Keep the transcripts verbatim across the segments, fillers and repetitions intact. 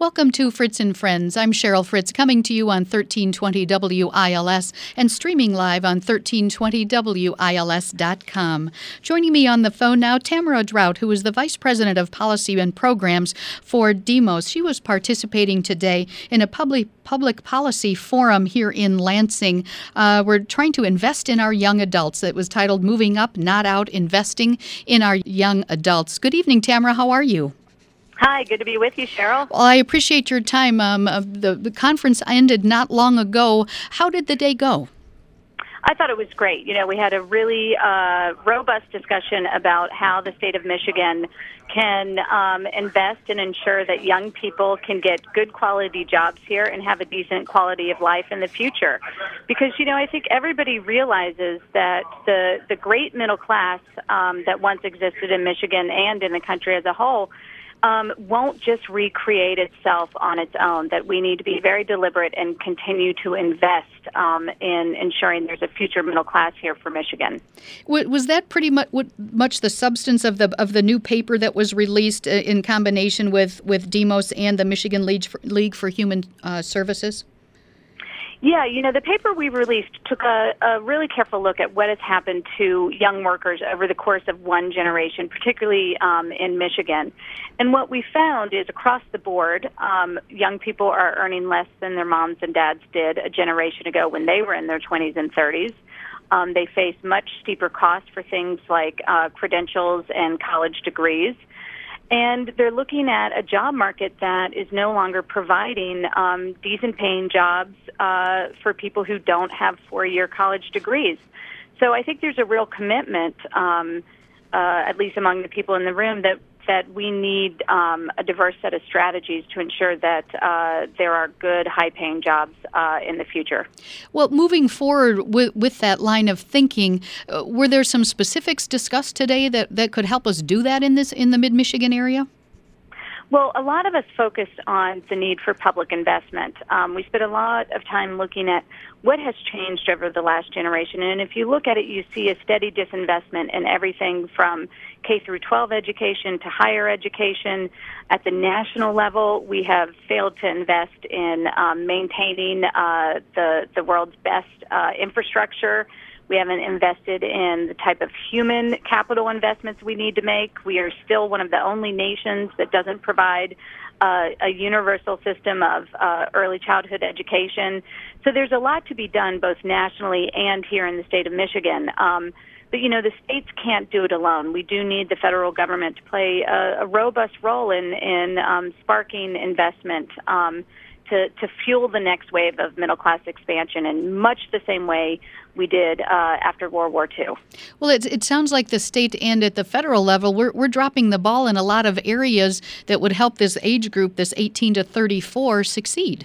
Welcome to Fritz and Friends. I'm Cheryl Fritz, coming to you on thirteen twenty W I L S and streaming live on thirteen twenty W I L S dot com. Joining me on the phone now, Tamara Drought, who is the Vice President of Policy and Programs for Demos. She was participating today in a public public policy forum here in Lansing. Uh, we're trying to invest in our young adults. It was titled Moving Up, Not Out, Investing in Our Young Adults. Good evening, Tamara. How are you? Hi, good to be with you, Cheryl. Well, I appreciate your time. Um, uh, the, the conference ended not long ago. How did the day go? I thought it was great. You know, we had a really uh, robust discussion about how the state of Michigan can um, invest and ensure that young people can get good quality jobs here and have a decent quality of life in the future. Because, you know, I think everybody realizes that the, the great middle class um, that once existed in Michigan and in the country as a whole Um, won't just recreate itself on its own, that we need to be very deliberate and continue to invest um, in ensuring there's a future middle class here for Michigan. Was that pretty much much the substance of the of the new paper that was released in combination with, with Demos and the Michigan League for, League for Human uh, Services? Yeah, you know, the paper we released took a, a really careful look at what has happened to young workers over the course of one generation, particularly um, in Michigan. And what we found is across the board, um, young people are earning less than their moms and dads did a generation ago when they were in their twenties and thirties. Um, they face much steeper costs for things like uh, credentials and college degrees. And they're looking at a job market that is no longer providing um, decent-paying jobs uh, for people who don't have four-year college degrees. So I think there's a real commitment, um, uh, at least among the people in the room, that that we need um, a diverse set of strategies to ensure that uh, there are good, high-paying jobs uh, in the future. Well, moving forward with, with that line of thinking, uh, were there some specifics discussed today that, that could help us do that in this in the Mid-Michigan area? Well, a lot of us focused on the need for public investment. Um, we spent a lot of time looking at what has changed over the last generation. And if you look at it, you see a steady disinvestment in everything from K through twelve education to higher education. At the national level, we have failed to invest in um, maintaining uh, the, the world's best uh, infrastructure. We haven't invested in the type of human capital investments we need to make. We are still one of the only nations that doesn't provide uh, a universal system of uh, early childhood education. So there's a lot to be done both nationally and here in the state of Michigan. Um, but, you know, the states can't do it alone. We do need the federal government to play a, a robust role in, in um, sparking investment um, to, to fuel the next wave of middle-class expansion in much the same way we did uh, after World War Two. Well, it, it sounds like the state and at the federal level, we're, we're dropping the ball in a lot of areas that would help this age group, this eighteen to thirty-four, succeed.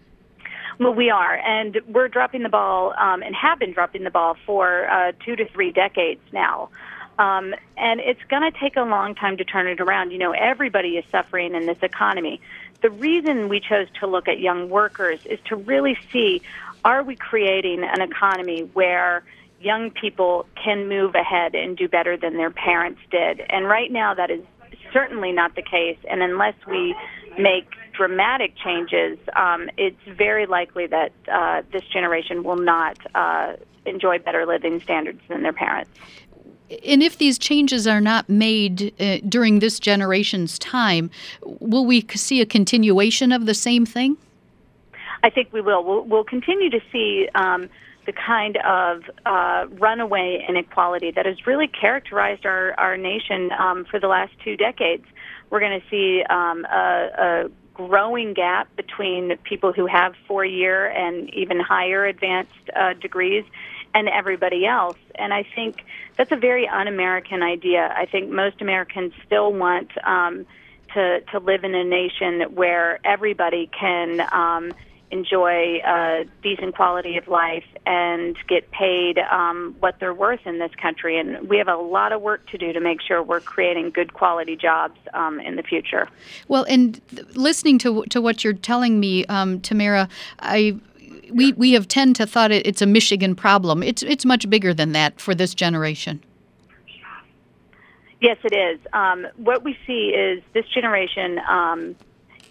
Well, we are, and we're dropping the ball um, and have been dropping the ball for uh, two to three decades now. Um, and it's going to take a long time to turn it around. You know, everybody is suffering in this economy. The reason we chose to look at young workers is to really see, are we creating an economy where young people can move ahead and do better than their parents did? And right now that is certainly not the case. And unless we make dramatic changes, um, it's very likely that uh, this generation will not uh, enjoy better living standards than their parents. And if these changes are not made uh, during this generation's time, will we see a continuation of the same thing? I think we will. We'll, we'll continue to see um, the kind of uh, runaway inequality that has really characterized our, our nation um, for the last two decades. We're going to see um, a, a growing gap between people who have four-year and even higher advanced uh, degrees and everybody else. And I think that's a very un-American idea. I think most Americans still want um, to, to live in a nation where everybody can um, enjoy a decent quality of life and get paid um, what they're worth in this country. And we have a lot of work to do to make sure we're creating good quality jobs um, in the future. Well, and listening to to what you're telling me, um, Tamara, I we we have tend to thought it, it's a Michigan problem. It's it's much bigger than that for this generation. Yes, it is. Um, what we see is this generation um,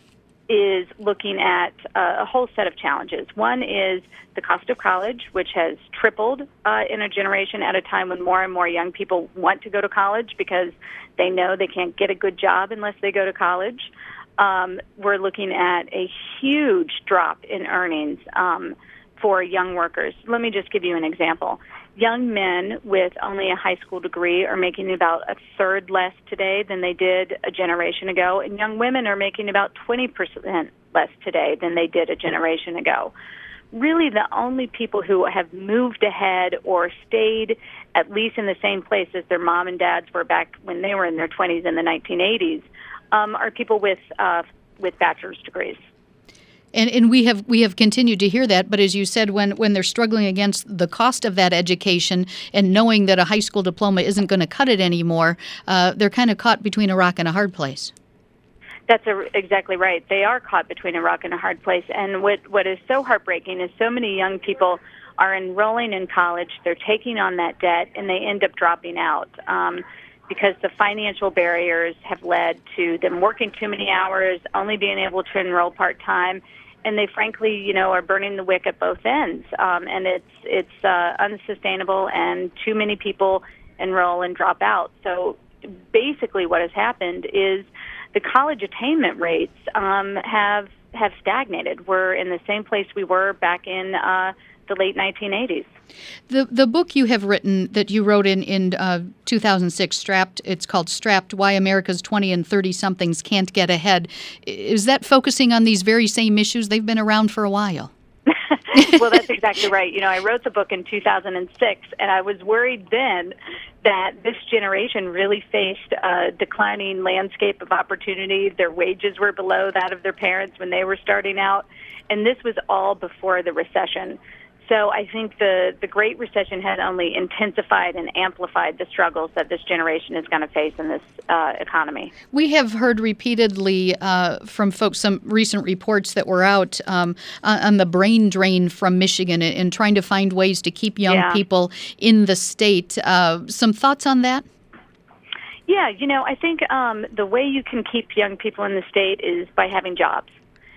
is looking at uh, a whole set of challenges. One is the cost of college, which has tripled uh, in a generation at a time when more and more young people want to go to college because they know they can't get a good job unless they go to college. Um, we're looking at a huge drop in earnings um, for young workers. Let me just give you an example. Young men with only a high school degree are making about a third less today than they did a generation ago, and young women are making about twenty percent less today than they did a generation ago. Really, the only people who have moved ahead or stayed at least in the same place as their mom and dads were back when they were in their twenties in the nineteen eighties um, are people with uh, with bachelor's degrees. And, and we have we have continued to hear that, but as you said, when, when they're struggling against the cost of that education and knowing that a high school diploma isn't going to cut it anymore, uh, they're kind of caught between a rock and a hard place. That's a, exactly right. They are caught between a rock and a hard place. And what, what is so heartbreaking is so many young people are enrolling in college, they're taking on that debt, and they end up dropping out. Um, because the financial barriers have led to them working too many hours, only being able to enroll part-time, and they frankly, you know, are burning the wick at both ends. Um, and it's it's uh, unsustainable, and too many people enroll and drop out. So basically what has happened is the college attainment rates um, have have stagnated. We're in the same place we were back in uh, the late nineteen eighties. The the book you have written that you wrote in, in uh, two thousand six, Strapped, it's called Strapped, Why America's twenty and thirty-somethings Can't Get Ahead. Is that focusing on these very same issues? They've been around for a while. Well, that's exactly right. You know, I wrote the book in two thousand six, and I was worried then that this generation really faced a declining landscape of opportunity. Their wages were below that of their parents when they were starting out, and this was all before the recession. So I think the, the Great Recession had only intensified and amplified the struggles that this generation is going to face in this uh, economy. We have heard repeatedly uh, from folks some recent reports that were out um, on the brain drain from Michigan and, and trying to find ways to keep young yeah. people in the state. Uh, some thoughts on that? Yeah, you know, I think um, the way you can keep young people in the state is by having jobs.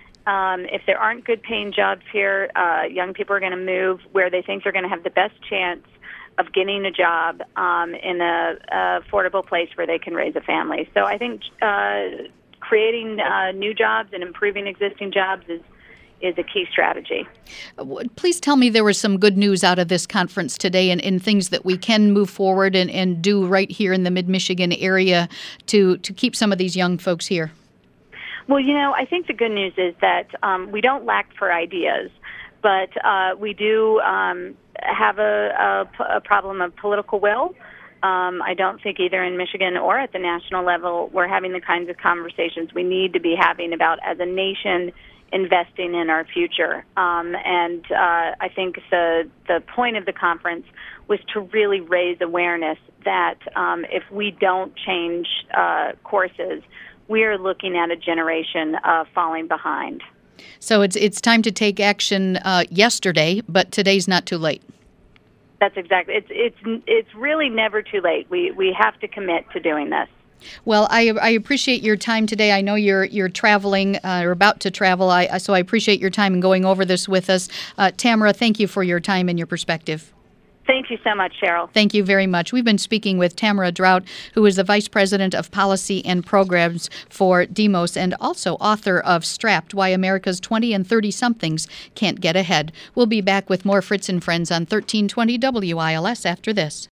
Um, if there aren't good paying jobs here, uh, young people are going to move where they think they're going to have the best chance of getting a job um, in a, a affordable place where they can raise a family. So I think uh, creating uh, new jobs and improving existing jobs is is a key strategy. Please tell me there was some good news out of this conference today and, and things that we can move forward and, and do right here in the mid-Michigan area to, to keep some of these young folks here. Well, you know, I think the good news is that um, we don't lack for ideas, but uh, we do um, have a, a, a problem of political will. Um, I don't think either in Michigan or at the national level we're having the kinds of conversations we need to be having about, as a nation, investing in our future. Um, and uh, I think the the point of the conference was to really raise awareness that um, if we don't change uh, courses, we are looking at a generation uh, falling behind. So it's it's time to take action uh, yesterday, but today's not too late. That's exactly. It's it's it's really never too late. We we have to commit to doing this. Well, I I appreciate your time today. I know you're you're traveling uh, or about to travel. I so I appreciate your time in going over this with us. Uh, Tamara, thank you for your time and your perspective. Thank you so much, Cheryl. Thank you very much. We've been speaking with Tamara Drought, who is the Vice President of Policy and Programs for Demos and also author of Strapped, Why America's twenty and thirty-somethings Can't Get Ahead. We'll be back with more Fritz and Friends on thirteen twenty W I L S after this.